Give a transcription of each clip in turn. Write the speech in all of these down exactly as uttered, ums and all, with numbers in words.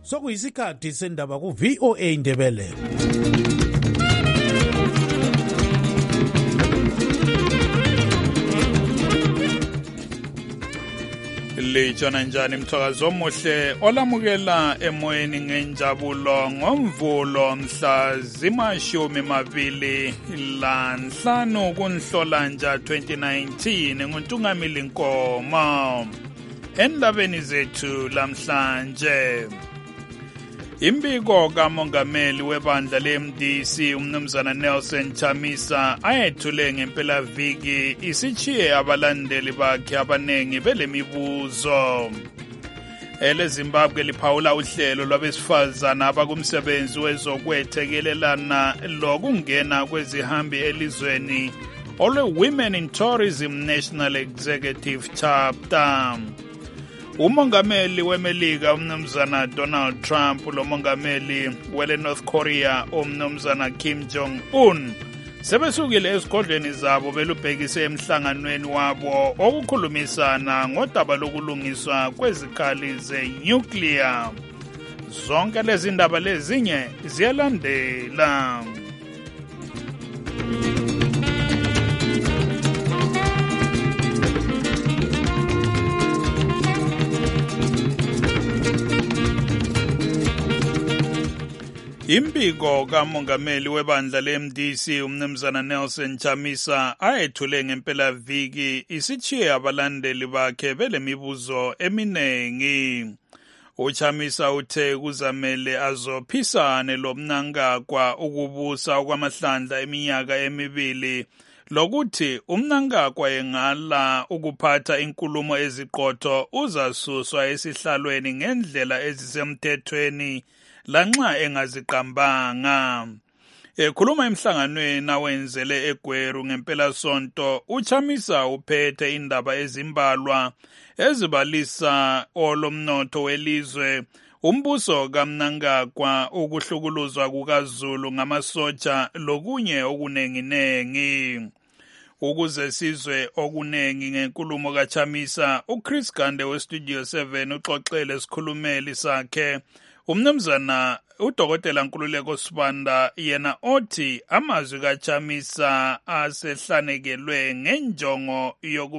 sokuyisikhathi sendaba ku V O A Indebele. Lijona njani mthakazo omuhle olamukela emoyeni ngenjabulo ngomvulo mhla zimashumi mabili lanhlanu kunhlolanja twenty nineteen nguNtungamili Nkomo. Endabeni zethu lamhlanje, imbiko kamongameli webandla le-M D C umnumzana Nelson Chamisa ayethule ngempela viki isitshiye abalandeli bakhe abanengi belemibuzo. Ele Zimbabwe liphawula uhlelo lwabesifazana abakumsebenzi wezokwethekelelana lokungena kwezihambi elizweni olwe-Women in Tourism National Executive Chapter. Umongameli weMelika umnumzana Donald Trump lo mongameli wele North Korea umnumzana Kim Jong-un sebesukile esigodlweni zabo belubhekise emhlanganweni wabo okukhulumisana ngodaba lokulungiswa kwezikhali ze-nuclear. Zonke lezi ndaba lezinye ziyalandela. Imbiko kamongameli webandla le-M D C umnumzana Nelson Chamisa ayethule ngempela viki isitshiye abalandeli bakhe belemibuzo eminengi. UChamisa uthe kuzamele azophisane lomnankagwa ukubusa okwamahlandla eminyaka emibili lokuthi umnankagwa engala ukuphatha inkulumo eziqotho uzasuswa esihlalweni ngendlela ezisemthethweni lanxa engaziqambanga. Ekhuluma emhlanganweni awenzele eGweru ngempela sonto, uChamisa uphethe indaba ezimbalwa ezibalisa olomnotho welizwe, umbuso kaMnangagwa, ukuhlukuluzwa kukaZulu ngamasotsha lokunye okunenginengi. Ukuze sizwe okunengi ngenkulumo kaChamisa, uChris Gande weStudio seven uxoxele esikhulumeli sakhe umnumzana uDokotela Nkululeko Sibanda, yena othi amazwi kaChamisa asehlanekele ngenjongo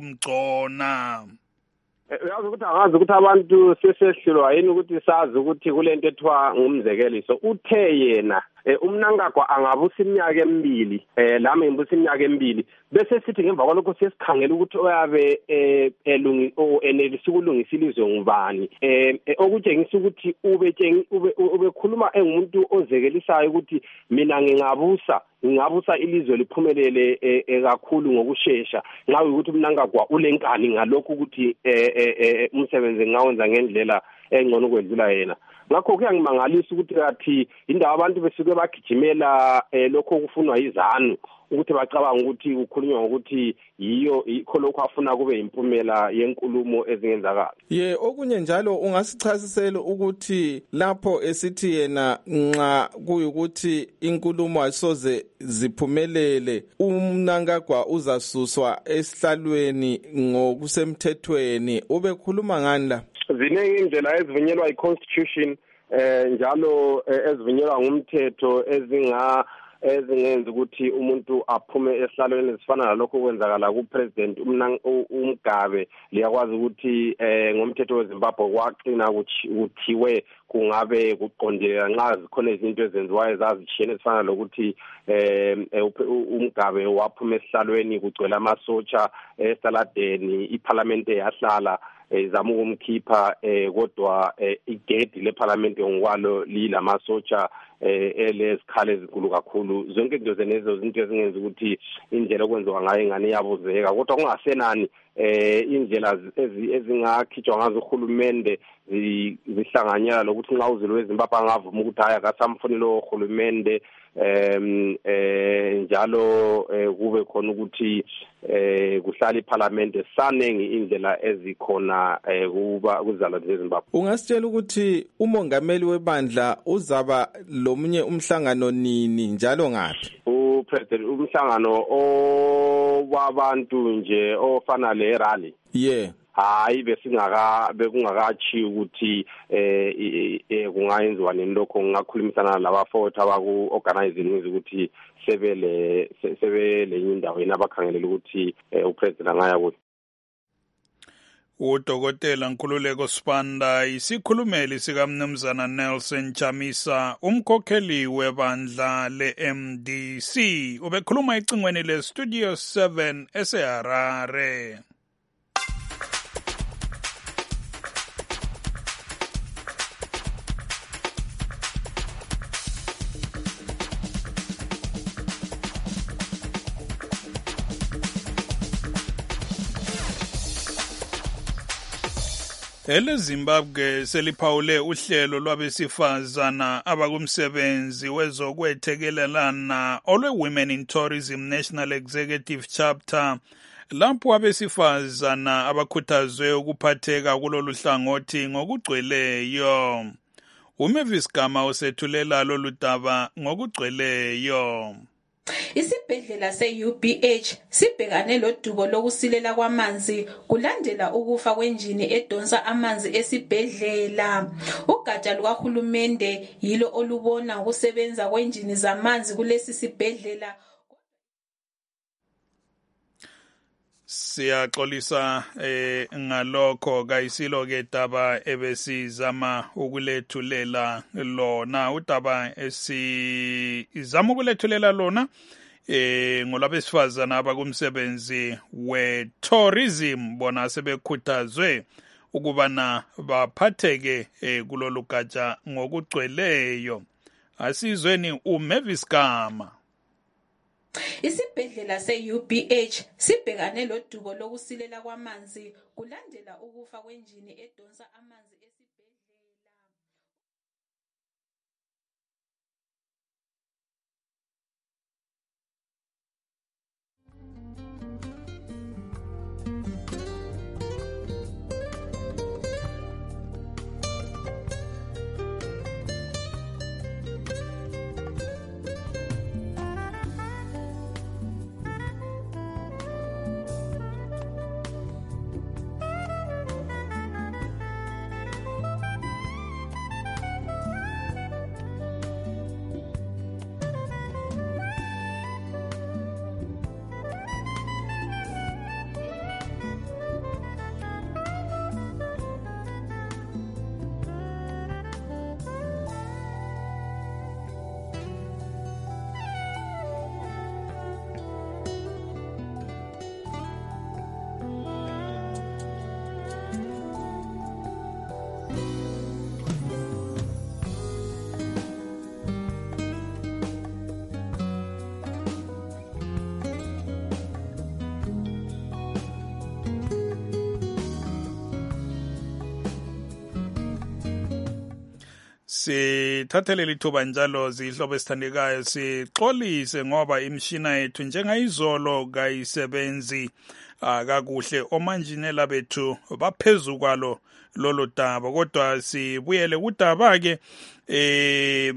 yokumgcona. Uyazi ukuthi angazi ukuthi abantu sesehlulwa yini ukuthi sazi ukuthi kulento ethiwa ngumzekeliso. Uthe yena umnankagwa angabusa iminyaka emibili, eh lami ngibusa iminyaka emibili, bese sithi ngemva kwalokho sesikhangela ukuthi oyabe elungi enelisa ukulungisa ilizwe ngubani. Eh okutshengisa ukuthi ube ube khuluma engumuntu ozekelisayo ukuthi mina ngingabusa ngingabusa ilizwe liphumelele kakhulu ngokusheshsha. Ngawe ukuthi umnankagwa ulenkani ngalokho ukuthi umsebenzi ngawenza ngendlela engcono kwedlula yena. Ngakho kuyangimangalisa ukuthi kathi indawo abantu besuke bagijimela lokho kufunwa izanu ukuthi bacabanga ukuthi ukhulunywa ngokuthi yiyo ikho lokho afuna kube impumela yenkulumo ezingenzakala. Ye okunye njalo ungasichasisela ukuthi lapho esithi yena nxa kuyukuthi inkulumo asoze ziphumelele umnankagwa uzasuswa esihlalweni ngokusemthethweni, ubekhuluma ngani la? Ziningi indlela ezivunyelwa i-constitution eh njalo ezivunyelwa ngumthetho ezinga ezingenza ukuthi umuntu aphume esihlalweni ezifana nalokho kwenzakala kupresident uMgabe. Liyakwazi ukuthi eh ngomthetho weZimbabwe kwaqina kuthiwe kungabe kuqondile nxa zikhona izinto ezenziwayo ezazishiyene ezifana lokuthi eh uMgabe waphuma esihlalweni kugcwele amasotsha esaladeni, iparliament yahlala izama ukumkhipha eh kodwa igedi leparliament ngokwalo lilamasotsha eh elesikhale ezinkulu kakhulu. Zonke into zenezo izinto ezingenza ukuthi indlela okwenziwa ngayo ingane yabuzeka, kodwa kungasenani eh indlela ezingakhitshwa ngazo uhulumende zihlanganyela lokuthi nxa uzulu weZimbabwe angavuma ukuthi haya kasamfunelo uhulumende em eh njalo kube khona ukuthi eh kuhlala iparliament sanengi indlela ezikhona kuba kuzala zeZimbabwe. Ungasitshela ukuthi umongameli webandla uzaba lomunye umhlangano nini njalo ngaphi? uPresident umhlangano owabantu nje ofana le rally. Yeah. hayi besingaka bekungakachi ukuthi eh kungayenziwa nini lokho. Ngakhulumisana nalabafowethu abaku organizing ukuthi sebele sebele indaweni abakhangelela ukuthi upresident angaya kuthi. UDokotela Nkululeko Sibanda isikhulumeli sikaMnumzana Nelson Chamisa, umkhokheli webandla le-M D C, ubekhuluma ecingweni le-Studio seven eseHarare. Ele Zimbabwe seliphawule uhlelo lwabesifazana abakumsebenzi wezokwethekelelana olwe Women in Tourism National Executive Chapter, lapho abesifazana abakhuthazwe ukuphatheka kulolu hlangothi ngokugcweleyo. uMavis Gama usethulela lolu daba ngokugcweleyo. Isibhedlela se-U B H sibhekane lodubo lokusilela kwamanzi kulandela ukufa kwenjini edonsa amanzi esibhedlela. Ugatsha lukahulumende yilo olubona ukusebenza kwenjini zamanzi kulesi sibhedlela. Siyaxolisa eh ngalokho kayisilo ke daba ebesizama ukulethulela lona. Udaba esizama ukulethulela lona eh ngolabesifazana abakumsebenzi we-tourism, bona sebekhuthazwe ukubana baphatheke eh, kulolu gatsha ngokugcweleyo. Asizweni uMavis Gama. Isibhedlela se-U B H sibhekane lodubo lokusilela kwamanzi kulandela ukufa kwenjini edonsa amanzi esibhedlela. Sithathele lithuba njalo zihlobo esithandekayo sixolise ngoba imishina yethu njengayizolo kayisebenzi kakuhle. Omanjinela bethu baphezulu kwalo lolo daba, kodwa sibuyele kudaba ke eh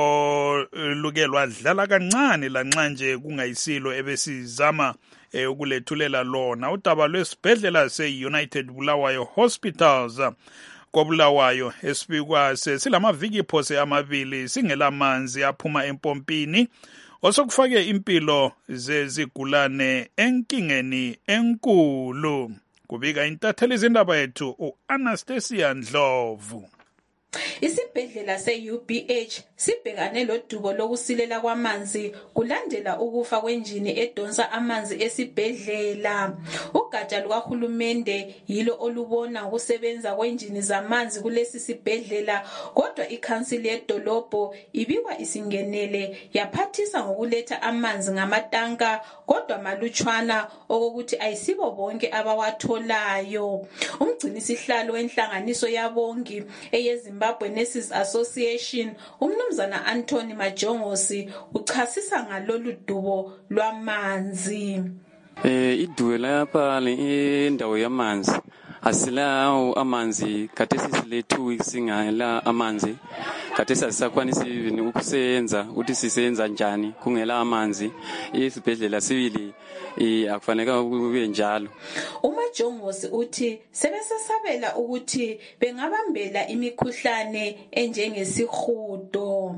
oluke lwadlala kancane lanxa nje kungayisilo ebesizama ukulethulela lona. Udaba lwesibhedlela se-United Bulawayo Hospitals koBulawayo esibikwa sesilama-viki phose amabili singelamanzi aphuma empompini, osokufake impilo zezigulane enkingeni enkulu. Kubika intatheli izindaba yethu u-Anastasia Ndlovu. Isibhedlela se-U B H sibhekane lodubo lokusilela kwamanzi kulandela ukufa kwenjini edonsa amanzi esibhedlela. Ugatsha lukahulumende yilo olubona ukusebenza kwenjini zamanzi kulesi sibhedlela, kodwa ikhansili yedolobho ibikwa isingenele yaphathisa ngokuletha amanzi ngamatanka, kodwa malutshwana okokuthi ayisibo bonke abawatholayo. Umgcinisihlalo wenhlanganiso yabongi eyezimbabwe Zimbabwe Nurses Association, umnumzana Anthony Majongosi, uchasisa ngalolu dubo lwamanzi. Eh iduwe lapha le indawo yamanzi asilawo amanzi khathesi sile two weeks singela amanzi khathesi asisakwanisi even ukusebenza ukuthi sisebenza njani kungela amanzi isibhedlela sibili akufaneka kube njalo. uMajongosi uthi sebesesabela ukuthi bengabambela imikhuhlane enjengesihudo.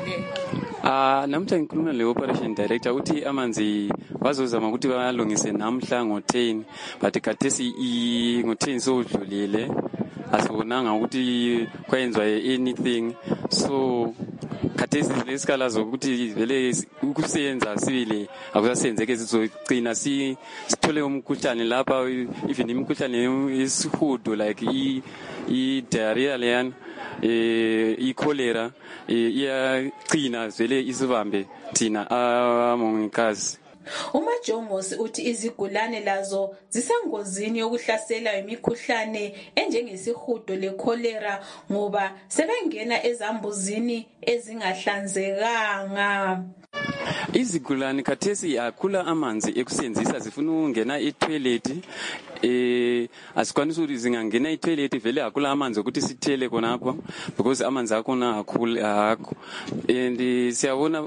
Ah namuhla ngikhuluma le operation director uthi amanzi bazozama ukuthi balungise namhla ngo ten but khathesi ngo ten sodlulile asibonanga ukuthi kwenzwa anything so khathesi lesikala zokuthi vele ukusebenza sibili akusasenzeke sizogcina si sithole umkhuhlane lapha even imikhuhlane isihudo like i i diarrhea leyan eh i cholera iyaqina vele isibambe thina amongikazi. uMajongosi uthi izigulane lazo zisengozini yokuhlasela imikhuhlane enjengesihudo lecholera ngoba sebengena ezambuzini ezingahlanzekanga. izigulane khathesi akhula amanzi ekusebenzisa zifuna ukungena etoilet eh asikwanisa ukuthi zingangena etoilet vele akhula amanzi ukuthi sithele khonapho because amanzi akhona akhula akho and siyabona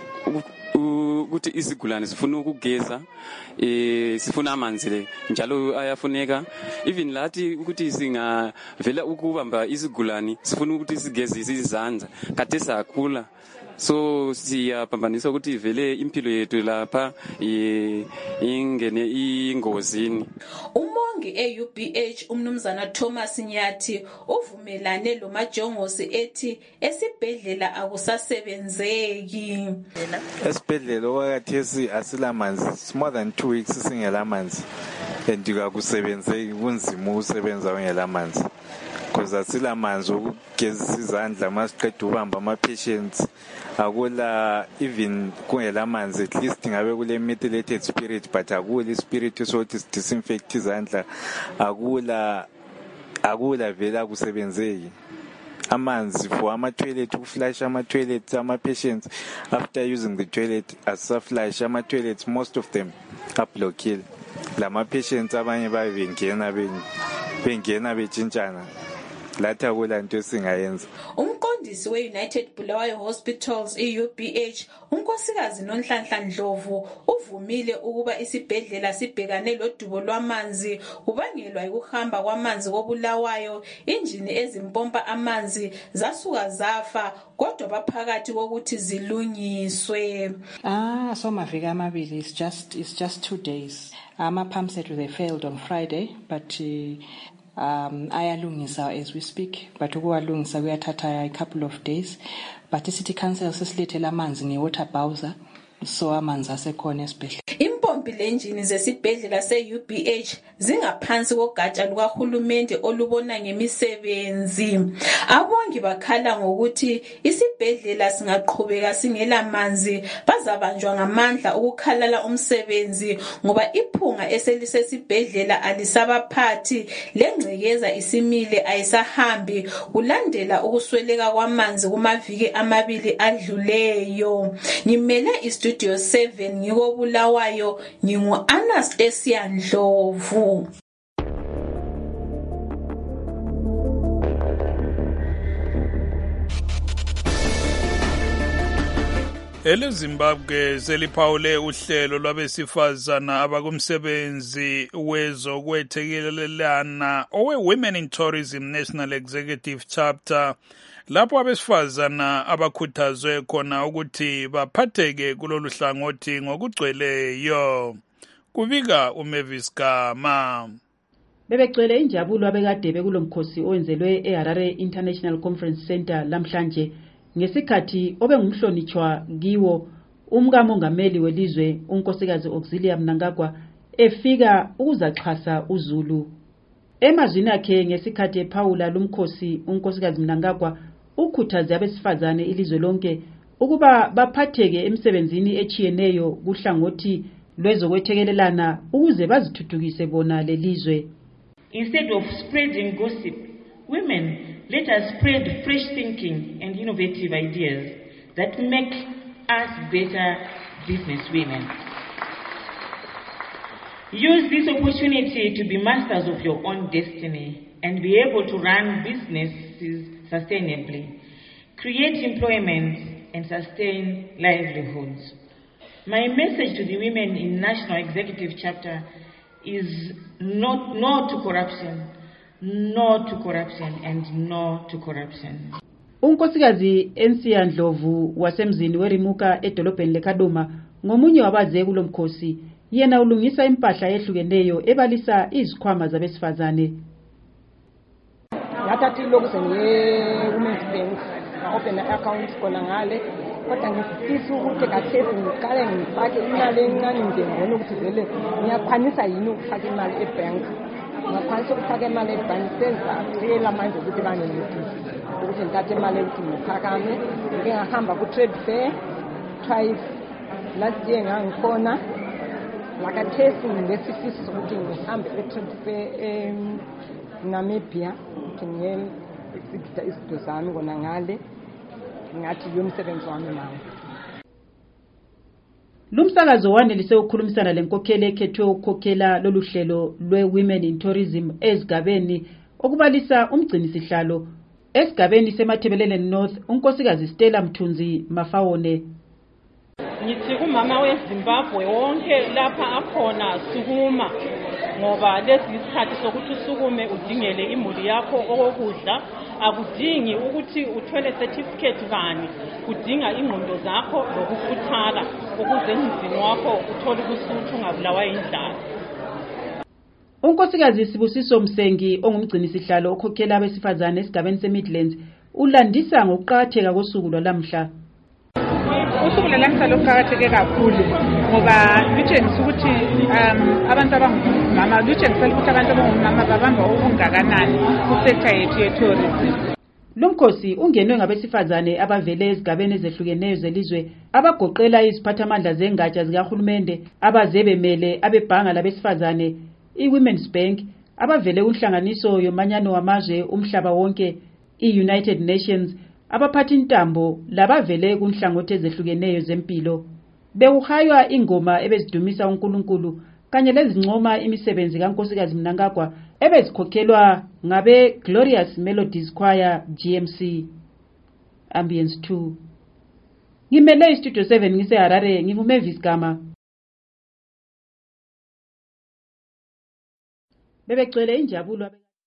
ukuthi izigulane sifuna ukugeza eh sifuna amanzi le njalo ayafuneka even lathi ukuthi singa vela ukubamba izigulane sifuna ukuthi sigezise izandla khathesi akhula so siyaphambanisa ukuthi vele impilo yethu lapha ingene ingozini. umongi e-U B H umnumzana Thomas Nyathi uvumelane lo Majongosi ethi esibhedlela akusasebenzeki. esibhedlela okwakhathesi asilamanzi more than two weeks singela manzi and akakusebenzeki kunzima ukusebenza ungela manzi because asilamanzi ukugezisa izandla masiqeda ubamba ama patients akula even kungela manzi at least ngabe kule methylated spirit but akula spirit sokuthi disinfect izandla akula akula vele akusebenzeki amanzi for ama toilet ukuflash ama toilets ama patients after using the toilet asaflash ama toilets most of them are blocked lama patients abanye bayengena bengena betshintshana latha kula nto singayenza. umqondisi we-United Bulawayo Hospitals e-U B H unkosikazi Nonhlanhla Ndlovu uvumile ukuba isibhedlela sibhekane lodubo lwamanzi kubangelwa ukuhamba kwamanzi koBulawayo injini ezimpompa amanzi zasuka zafa kodwa baphakathi kokuthi zilungiswe. ah so maviki amabili it's just it's just two days ama pumps that they failed on Friday but uh, um ayalungisa as we speak but ukuwalungisa kuyathatha a couple of days but city council sesilethela amanzi ngewater bowser so amanzi asekhona esibhedlela. impompi lenjini zesibhedlela se-U B H zingaphansi kogatsha lukahulumende olubona ngemisebenzi. abongi bakhala ngokuthi isibhedlela singaqhubeka singela manzi bazabanjwa ngamandla ukukhalala umsebenzi ngoba iphunga eselisesibhedlela alisabaphathi lengcekeza isimile ayisahambi kulandela ukusweleka kwamanzi kumaviki amabili adluleyo. ngimele istudio seven ngiko Bulawayo ngingu Anastasia Ndlovu. EleZimbabwe seliphawule uhlelo lwabesifazana abakumsebenzi wezokwethekelelana owe-Women in Tourism National Executive Chapter lapho abesifazana abakhuthazwe khona ukuthi baphatheke kulolu hlangothi ngokugcweleyo. Kubika uMavis Gama. Bebegcwele injabulo abekade bekulomkhosi owenzelwe eHarare International Conference Center lamhlanje ngesikhathi obengumhlonitshwa kiwo umkamongameli welizwe unkosikazi Auxilia Mnangagwa efika ukuzaxhasa uZulu. Emazwini akhe ngesikhathi ephawula lumkhosi unkosikazi Mnangagwa ukhuthaze abesifazane ilizwe lonke ukuba baphatheke emsebenzini echiyeneyo kuhlangothi lwezokwethekelelana ukuze bazithuthukise bona lelizwe. Instead of spreading gossip, women, let us spread fresh thinking and innovative ideas that make us better business women. Use this opportunity to be masters of your own destiny and be able to run businesses sustainably, create employment and sustain livelihoods. My message to the women in National Executive Chapter is not, no to corruption, no to corruption and no to corruption. Unkosikazi Ensiya Ndlovu wasemzini weRimuka edolobheni leKaduma ngomunye wabaze kulo mkhosi. Yena ulungisa impahla ehlukeneyo ebalisa izikhwama zabesifazane. Ngatathi lokuse nge Women's Bank open account kona ngale kodwa ngifisa ukuthi kathesi ngiqale ngifake imali encane nje ngibone ukuthi vele ngiyakwanisa yini ukufaka imali ebank. Ngakwanisa ukufaka imali ebank senza phela manje ukuthi bane notice ukuthi ngithathe imali ukuthi ngiphakame ngike ngahamba ku trade fair twice last year ngangikhona lakathesi ngesifiso ukuthi ngihambe e-trade fair eNamibia ukuthi ngiyekuzigida izinto zami kona ngale ngathi yomsebenzi wami manje. Lumsakazo wanelise ukukhulumisana lenkokheli ekhethwe ukukhokhela lolu hlelo lwe-Women in Tourism ezigabeni okubalisa umgcinisihlalo esigabeni seMathebelele North unkosikazi Stella Mthunzi Mafawone. Ngithi kumama weZimbabwe wonke lapha akhona sukuma ngoba lesi isikhathi sokuthi usukume udingele imuli yakho okokudla akudingi ukuthi uthole certificate bani kudinga ingqondo zakho lokukhuthala ukuze emzini wakho uthole ukusuthu ungabulawa indlala. Unkosikazi Sibusiso Msengi ongumgcinisihlalo okhokhela abesifazane esigabeni seMidlands ulandisa ngokuqhatheka kosuku lwalamhla. Usuku lwalamhla luqhatheke kakhulu ngoba litshengisa ukuthi um abantu abangomama litshengisa ukuthi abantu abangomama babamba okungakanani ku-sector yethu ye-tourism. Lumkhosi ungenwe ngabesifazane abavele ezigabeni ezehlukeneyo zelizwe abagoqela iziphathamandla zengatsha zikahulumende abaze bemele abebhanga labesifazane i-Women's Bank abavele unhlanganiso yomanyano wamazwe umhlaba wonke i-United Nations abaphathi intambo labavele kunhlangothi ezehlukeneyo zempilo bewuhaywa ingoma ebezidumisa uNkulunkulu kanye lezincoma imisebenzi kaNkosikazi Mnangagwa ebezikhokhelwa ngabe Glorious Melodies Choir G M C. Ambience two. Ngimele iStudio seven ngise Harare nginguMavis Gama. Bebegcwele injabulo.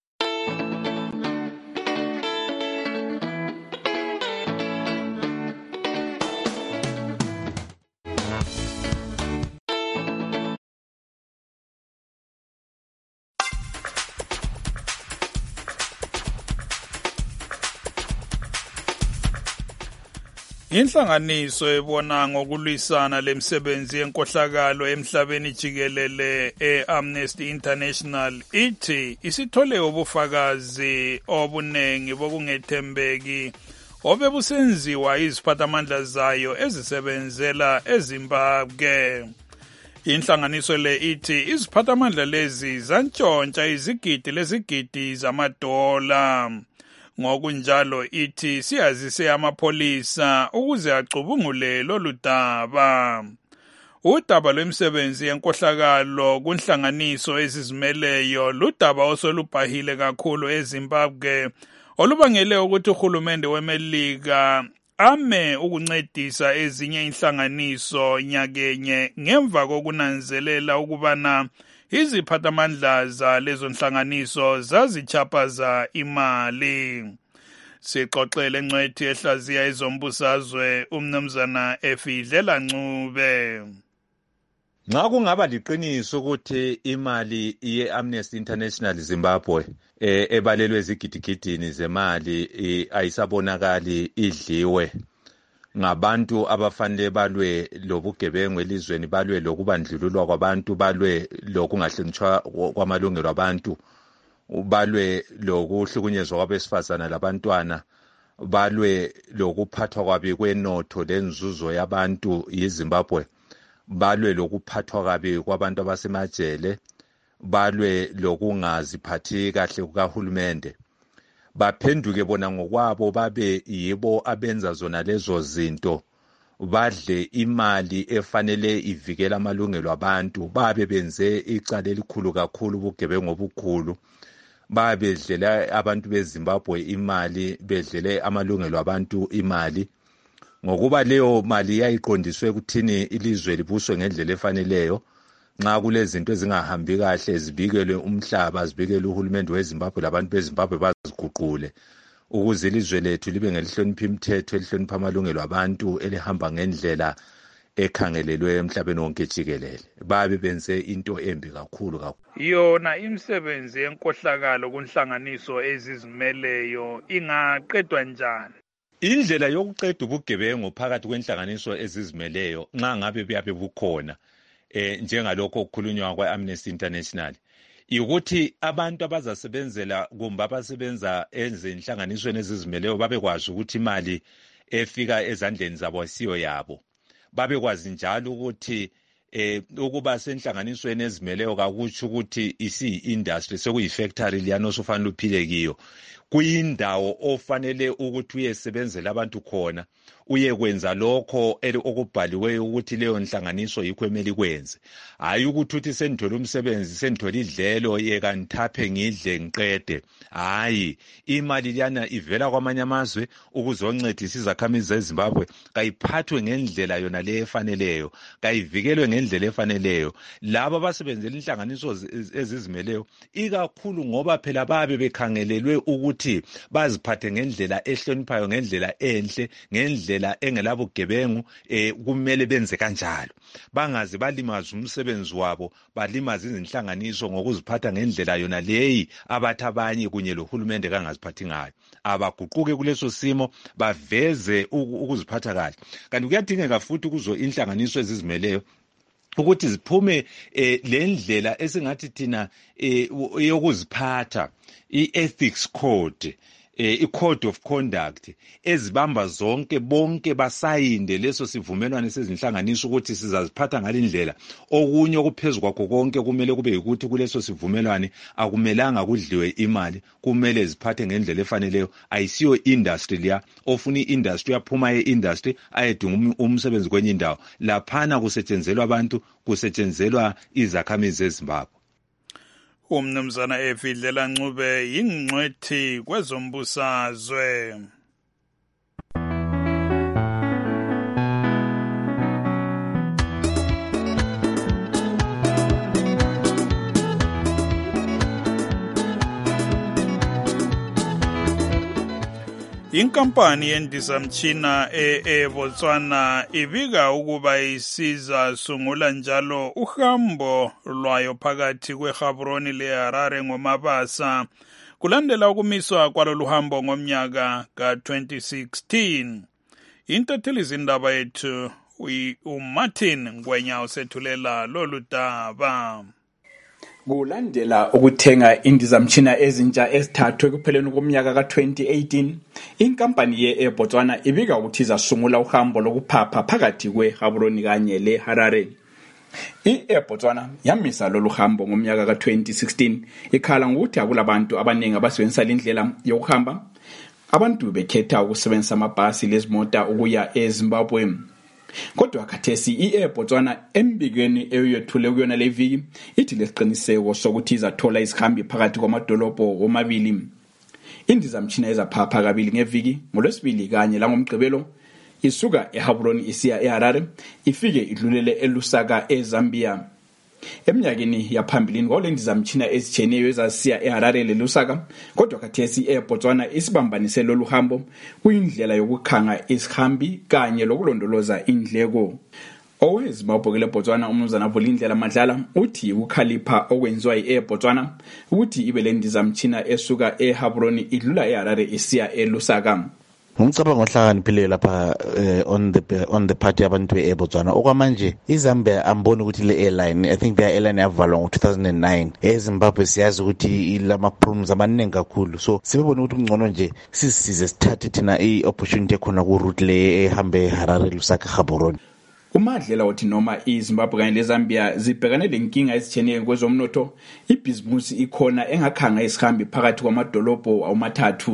Inhlanganiso ebona ngokulwisana lemsebenzi yenkohlakalo emhlabeni jikelele e-Amnesty International ithi isithole ubufakazi obunengi bokungethembeki obebusenziwa iziphathamandla zayo ezisebenzela eZimbabwe. Inhlanganiso le ithi iziphathamandla lezi zantshontsha izigidi lezigidi zamadola. Ngokunjalo ithi siyazise amapolisa ukuze acubungule lolu daba. Udaba lwemsebenzi yenkohlakalo kunhlanganiso ezizimeleyo ludaba osolubhahile kakhulu eZimbabwe olubangele ukuthi uhulumende weMelika ame ukuncedisa ezinye inhlanganiso nyakenye ngemva kokunanzelela ukubana iziphathamandla zalezo nhlanganiso zazichaphaza imali. Sixoxele ngcwethi ehlaziya ezombusazwe umnumzana Efidlela Ncube. Nxa kungaba liqiniso ukuthi imali ye-Amnesty International Zimbabwe e, ebalelwe izigidigidini zemali e, ayisabonakali idliwe ngabantu abafanele balwe lobugebengu elizweni, balwe lokubandlululwa kwabantu, balwe lokungahlonitshwa kwamalungelo abantu, balwe lokuhlukunyezwa kwabesifazana labantwana, balwe lokuphathwa kwabi kwenotho lenzuzo yabantu yiZimbabwe, balwe lokuphathwa kabi kwabantu abasemajele, balwe lokungaziphathi kahle kukahulumende. Baphenduke bona ngokwabo babe yibo abenza zona lezo zinto badle imali efanele ivikela amalungelo abantu, babe benze icala elikhulu kakhulu ubugebengu obukhulu, babe bedlela abantu beZimbabwe imali, bedlele amalungelo abantu imali, ngokuba leyo mali yayiqondiswe kuthini ilizwe libuswe ngendlela efaneleyo. Nxa kulezinto ezingahambi kahle zibikelwe umhlaba, zibikelwe uhulumende weZimbabwe labantu beZimbabwe baziguqule ukuze ilizwe lethu libe ngelihlonipha imithetho, elihlonipha amalungelo abantu, elihamba ngendlela ekhangelelwe emhlabeni wonke jikelele. Babe benze into embi kakhulu kakhulu. Yona imisebenzi yenkohlakalo kunhlanganiso ezizimeleyo ingaqedwa njani? Indlela yokuqeda ubugebengu phakathi kwenhlanganiso ezizimeleyo nxa ngabe buyabe bukhona eh njengalokho okukhulunywa kwa-Amnesty International ukuthi abantu abazasebenzela kumbe abasebenza ezinhlanganisweni ezizimeleyo babekwazi ukuthi imali efika ezandleni zabo asiyo yabo, babekwazi njalo ukuthi eh ukuba senhlanganisweni ezimeleyo kakutsho ukuthi isi-industry sekuyi-factory liyana osufanele uphile kiyo, kuyindawo ofanele ukuthi uyesebenzela abantu khona, uyekwenza lokho okubhaliweyo ukuthi leyo nhlanganiso yikho emeli kwenze, hayi ukuthi uthi sendithola umsebenzi, sendithola idlelo yeka ngithaphe ngidle ngiqede. Hayi, imali liyana ivela kwamanye amazwe ukuzoncedisa izakhamizi zeZimbabwe, kayiphathwe ngendlela yona le efaneleyo, kayivikelwe ngendlela efaneleyo. Laba abasebenzela inhlanganiso ezizimeleyo ikakhulu ngoba phela babe bekhangelelwe ukuthi baziphathe ngendlela ehloniphayo, ngendlela enhle, ngendlela engelabugebengu, eh kumele benze kanjalo. Bangaze balimaza umsebenzi wabo, balimaza izinhlanganiso ngokuziphatha ngendlela yona leyi abathi abanye kunye lohulumende kangaziphathi ngayo. Abaguquke kuleso simo, baveze ukuziphatha kahle. Kanti kuyadingeka futhi kuzo inhlanganiso ezizimeleyo ukuthi ziphume eh lendlela esingathi thina eh yokuziphatha, i-ethics code, eh i-code of conduct, ezibamba zonke bonke basayinde leso sivumelwano sezinhlanganiso ukuthi sizaziphatha ngalindlela. Okunye okuphezulu kwakho konke kumele kube ukuthi kuleso sivumelwano akumelanga kudliwe imali, kumele ziphathe ngendlela efaneleyo. Ayisiyo industry liya ofuna i-industry yaphuma ye-industry ayedinga umsebenzi kwenye indawo, laphana kusetshenzelwa abantu, kusetshenzelwa izakhamizi zeZimbabwe. Umnumzana Efidlela Ncube yingcwethi kwezombusazwe. Inkampani yendizamtshina eBotswana ibika ukuba isiza sungula njalo uhambo lwayo phakathi kweGaborone leHarare ngomabasa kulandela ukumiswa kwalolu hambo ngomnyaka ka twenty sixteen. Intatheli zindaba yethu uMartin Ngwenya usethulela lolu daba. Kulandela ukuthenga indizamtshina ezintsha ezithathwe kupheleni komnyaka ka twenty eighteen, inkampani ye-eBotswana ibika ukuthi izasungula uhambo lokuphapha phakathi kweGaborone kanye leHarare. I-eBotswana yamisa lolu hambo ngomnyaka ka twenty sixteen, ikhala ngokuthi akulabantu abaningi abasebenzisa indlela yokuhamba, abantu bekhetha ukusebenzisa amabhasi lezimota ukuya eZimbabwe. Kodwa khathesi i-eBotswana embikweni eyethule kuyona le viki ithi lesiqiniseko sokuthi izathola isihambi phakathi kwamadolobho omabili. Indizamtshina ezaphapha kabili ngeviki, ngolwesibili kanye langomgqibelo, isuka eGaborone isiya eHarare, ifike idlulele eLusaka eZambia. Eminyakeni yaphambilini kwalendizamtshina ezitshiyeneyo ezasiya eHarare leLusaka, kodwa khathesi i-eBotswana isibambanise lolu hambo kuyindlela yokukhanga isihambi kanye lokulondoloza indleko. OweZimbabwe leBotswana umnumzana Vulindlela Madlala uthi ukukhalipha okwenziwa i-eBotswana ukuthi ibe lendizamtshina esuka eGaborone idlula eHarare isiya eLusaka. Ngicabanga ngohlakaniphile lapha on the on the party yabantu eBotswana okwamanje iZambia amboni ukuthi le airline, I think their airline yavalwa ngo two thousand nine. eZimbabwe siyazi ukuthi ilama problems amaningi kakhulu, so sibone ukuthi kungcono nje sisize sithathe thina i-opportunity ekhona ku route le ehambe Harare Lusaka Gaborone. uMadlela uthi noma iZimbabwe kanye leZambia zibhekane lenkinga ezitshiyeneyo kwezomnotho, ibhizimusi ikhona engakhanga isihambi phakathi kwamadolobho awumathathu.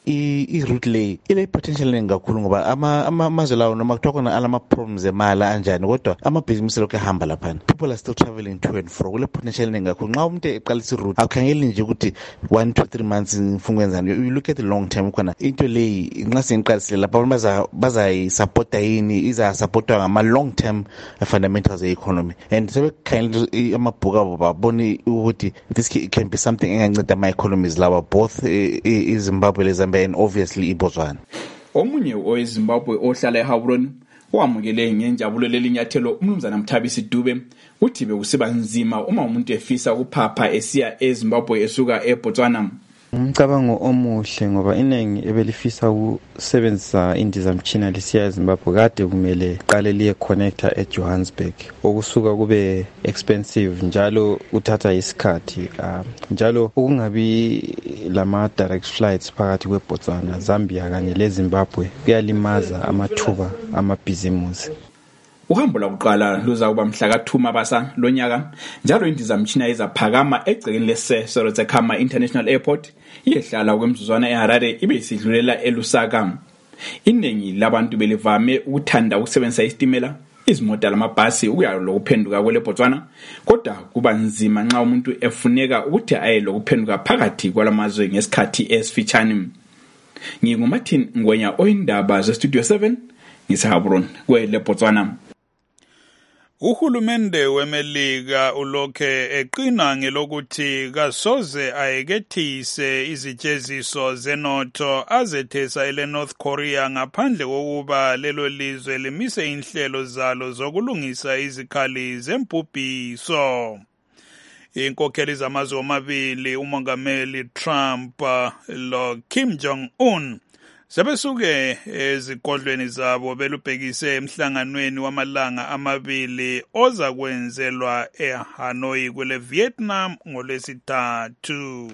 i-route le ile potential eningi kakhulu ngoba amazwe lawo noma kuthiwa khona alama-problems emali anjani kodwa amabhizinisi lokhu ehamba laphana, people are still traveling to and fro, kule potential eningi kakhulu. Nxa umuntu eqalisa i-route akukhangeli nje ukuthi one to three months ngifuna ukwenzani, you look at the long term khona into leyi nxa sengiqalisile lapha abantu bazayisupporta yini, izasupportwa ngama-long term fundamentals e-economy, and sebekhangela amabhuku abo babone ukuthi this can be something enganceda ama-economies lawa both iZimbabwe leZambia and obviously iBotswana. Omunye oweZimbabwe ohlala eHaburoni wamukele ngenjabulo lelinyathelo umnumzana Mthabisi Dube uthi bekusiba nzima uma umuntu efisa ukuphapha esiya eZimbabwe esuka eBotswana. Umcabango omuhle ngoba inengi ebelifisa ukusebenzisa indizamtshina lisiya eZimbabwe kade kumele qale liye connector eJohannesburg, okusuka kube expensive njalo uthatha isikhathi, um, njalo ukungabi lama direct flights phakathi kweBotswana, Zambia kanye leZimbabwe kuyalimaza amathuba amabhizimusi. Uhambo lokuqala luza kuba mhla ka two Mabasa lonyaka, njalo indizamtshina izaphakama egcekeni leSerotekama International Airport iyehlala kwemzuzwana eHarare ibe isidlulela eLusaka. Iningi labantu belivame ukuthanda ukusebenzisa isitimela, izimota lamabhasi ukuya lokuphenduka kweleBotswana, kodwa kuba nzima nxa umuntu efuneka ukuthi aye lokuphenduka phakathi kwalamazwe ngesikhathi esifitshane. NginguMartin Ngwenya oyindaba zeStudio seven ngiseHaburoni kweleBotswana. Uhulumende weMelika ulokhe eqina ngelokuthi kasoze ayekethise izijeziso zenotho azethesa ele North Korea ngaphandle kokuba lelo lizwe limise inhlelo zalo zokulungisa izikhali zembubhiso. Inkokheli zamazwe omabili umongameli Trump lo Kim Jong-un sebesuke ezikodlweni zabo belubhekise emhlanganweni wamalanga amabili oza kwenzelwa eHanoi kwele Vietnam ngolwesithathu.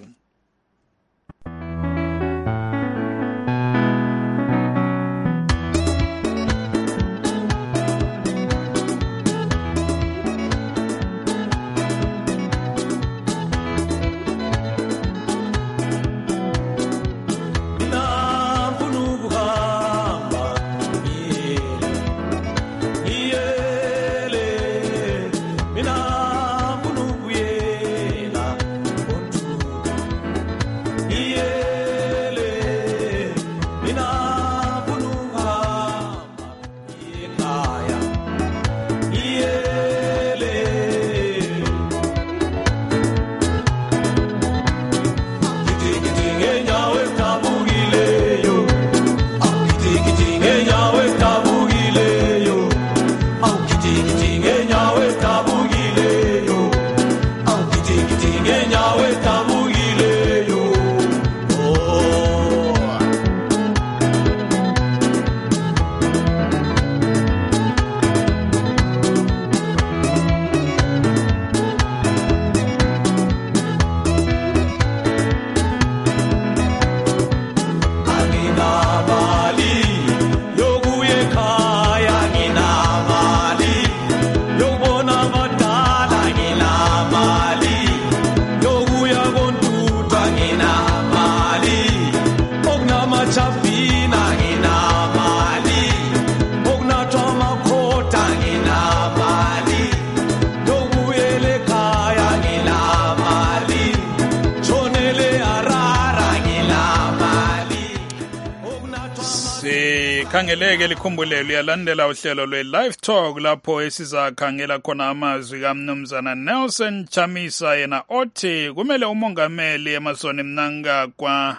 Khangeleke likhumbulelo yalandela uhlelo lwe-Live Talk lapho esizakhangela khona amazwi kaMnumzana Nelson Chamisa yena othi kumele umongameli Emmerson Mnangagwa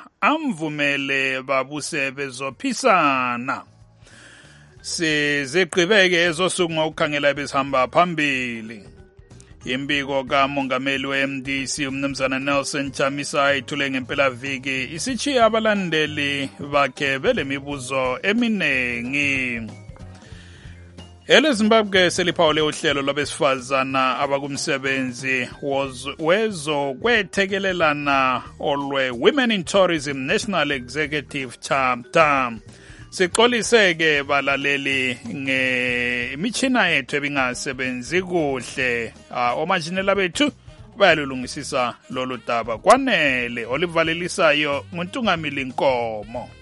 amvumele babuse bezophisana. Siziqhubeke ezosuku ngokukhangela besihamba phambili. Imbiko kamongameli we-M D C uMnumzana Nelson Chamisa ithule ngempela viki isichiya abalandeli bakhe belemibuzo eminengi. Ele Zimbabwe seliphawule uhlelo lwabesifazana abakumsebenzi wezo kwethekelelana olwe Women in Tourism National Executive Chapter. Sixoliseke balaleli ngemichina yethu ebingasebenzi kuhle. Omanjinela bethu bayalulungisisa lolu daba. Kwanele olivalelisayo nguNtungamili Nkomo.